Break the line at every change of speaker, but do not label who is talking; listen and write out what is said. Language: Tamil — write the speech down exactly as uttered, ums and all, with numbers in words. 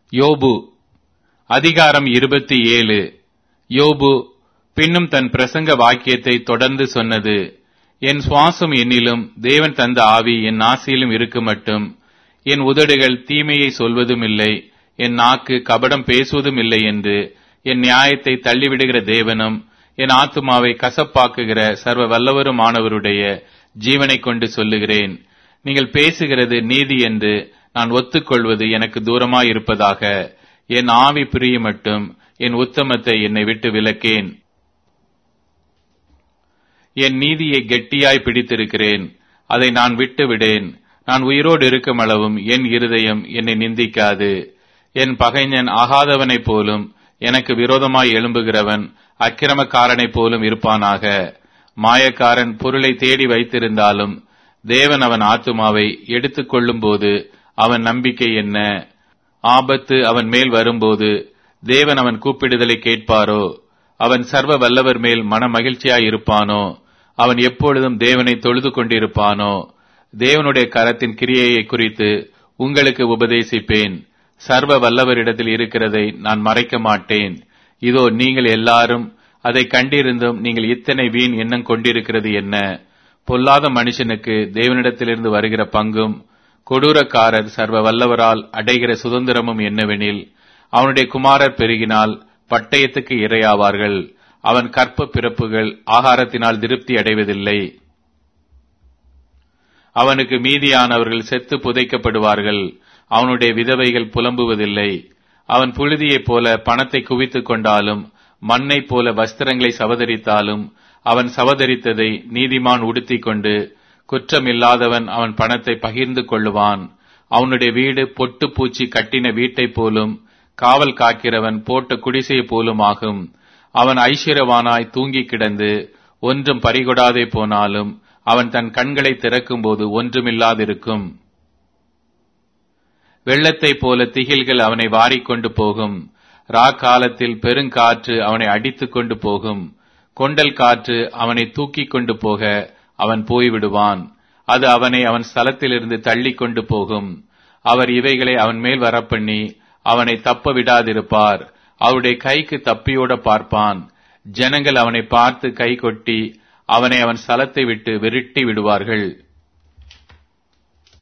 யோபு அதிகாரம் இருபத்தி ஏழு. யோபு பின்னும் தன் பிரசங்க வாக்கியத்தை தொடர்ந்து சொன்னது. என் சுவாசம் என்னிலும் தேவன் தந்த ஆவி என் நாசியிலும் இருக்குமட்டும் என் உதடுகள் தீமையை சொல்வதும் இல்லை, என் நாக்கு கபடம் பேசுவதும் இல்லை என்று என் நியாயத்தை தள்ளிவிடுகிற தேவனும் என் ஆத்துமாவை கசப்பாக்குகிற சர்வ வல்லவருமானவருடைய ஜீவனை கொண்டு சொல்லுகிறேன். நீங்கள் பேசுகிறது நீதி என்று நான் ஒத்துக்கொள்வது எனக்கு தூரமாயிருப்பதாக. என் ஆவி பிரியமட்டும் என் உத்தமத்தை என்னை விட்டு விலக்கேன். என் நீதியை கெட்டியாய் பிடித்திருக்கிறேன், அதை நான் விட்டு விடேன். நான் உயிரோடு இருக்கும் அளவும் என் இருதயம் என்னை நிந்திக்காது. என் பகைஞன் ஆகாதவனைப் போலும் எனக்கு விரோதமாய் எழும்புகிறவன் அக்கிரமக்காரனைப் போலும் இருப்பானாக. மாயக்காரன் பொருளை தேடி வைத்திருந்தாலும் தேவன் அவன் ஆத்துமாவை எடுத்துக் கொள்ளும் போது அவன் நம்பிக்கை என்ன? ஆபத்து அவன் மேல் வரும்போது தேவன் அவன் கூப்பிடுதலை கேட்பாரோ? அவன் சர்வ வல்லவர் மேல் மன மகிழ்ச்சியாய் இருப்பானோ? அவன் எப்பொழுதும் தேவனை தொழுது கொண்டிருப்பானோ? தேவனுடைய கரத்தின் கிரியையை குறித்து உங்களுக்கு உபதேசிப்பேன். சர்வ வல்லவரிடத்தில் இருக்கிறதை நான் மறைக்க மாட்டேன். இதோ நீங்கள் எல்லாரும் அதை கண்டிருந்தும் நீங்கள் இத்தனை வீண் எண்ணம் கொண்டிருக்கிறது என்ன? பொல்லாத மனுஷனுக்கு தேவனிடத்திலிருந்து வருகிற பங்கும் கொடூரக்காரர் சர்வ வல்லவரால் அடைகிற சுதந்திரமும் என்னவெனில், அவனுடைய குமாரர் பெருகினால் பட்டயத்துக்கு இரையாவார்கள். அவன் கற்ப பிறப்புகள் ஆகாரத்தினால் திருப்தி அடைவதில்லை. அவனுக்கு மீதியானவர்கள் செத்து புதைக்கப்படுவார்கள். அவனுடைய விதவைகள் புலம்புவதில்லை. அவன் புழுதியைப் போல பணத்தை குவித்துக் கொண்டாலும் மண்ணைப் போல வஸ்திரங்களை சவதரித்தாலும் அவன் சவதரித்ததை நீதிமான் உடுத்திக் கொண்டு குற்றமில்லாதவன் அவன் பணத்தை பகிர்ந்து கொள்ளுவான். அவனுடைய வீடு பொட்டு பூச்சி கட்டின வீட்டைப் போலும் காவல் காக்கிறவன் போட்ட குடிசை போலும் ஆகும். அவன் ஐஸ்வர்யவானாய் தூங்கி கிடந்து ஒன்றும் பறிகொடாதே போனாலும் அவன் தன் கண்களை திறக்கும் போது ஒன்றுமில்லாதிருக்கும். வெள்ளத்தைப் போல திகில்கள் அவனை வாரிக்கொண்டு போகும். ரா காலத்தில் பெருங்காற்று அவனை அடித்துக் கொண்டு போகும். கொண்டல் காற்று அவனை தூக்கிக் கொண்டு போக அவன் போய்விடுவான். அது அவனை அவன் ஸ்தலத்திலிருந்து தள்ளி கொண்டு போகும். அவர் இவைகளை அவன் மேல் வரப்பண்ணி அவனை தப்ப விடாதிருப்பார். அவருடைய கைக்கு தப்பியோட பார்ப்பான். ஜனங்கள் அவனை பார்த்து கை கொட்டி அவனை அவன் ஸ்தலத்தை விட்டு விரட்டி விடுவார்கள்.